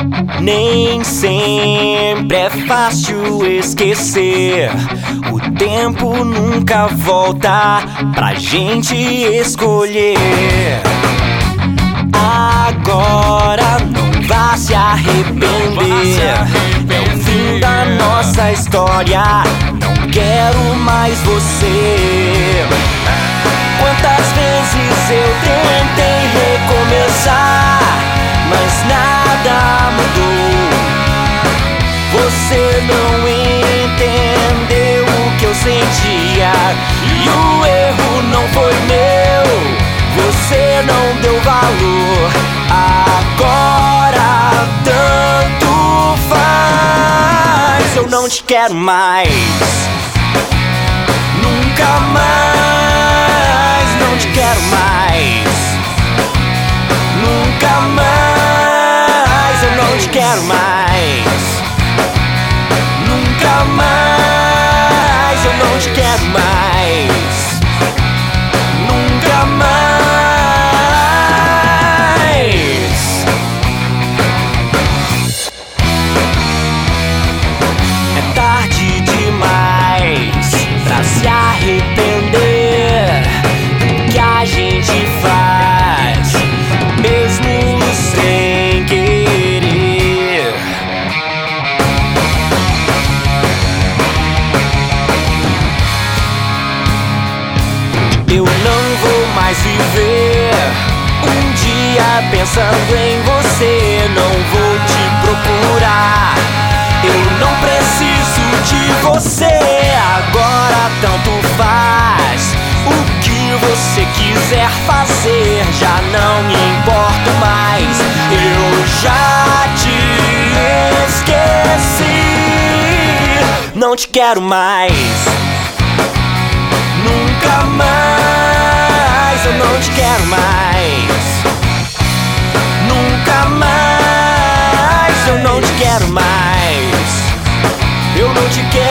Nem sempre é fácil esquecer. O tempo nunca volta pra gente escolher. Agora não vá se arrepender. É o fim da nossa história. Não quero mais você. Quantas vezes eu tentei recomeçar, mas nada mudou. Você não entendeu o que eu sentia, e o erro não foi meu. Você não deu valor. Agora tanto faz. Eu não te quero mais. Nunca mais. Não te quero mais. Nunca mais. Eu não te quero mais. Nunca mais. Eu não te quero mais. Nunca mais. É tarde demais pra se arrepender do que a gente faz, mesmo sem querer. Eu não vou mais viver um dia pensando em você. Não vou te procurar. Eu não preciso de você. Agora tanto faz. O que você quiser fazer, já não me importo mais. Eu já te esqueci. Não te quero mais. Nunca mais. Eu não te quero mais. Nunca mais. Eu não te quero mais. Eu não te quero.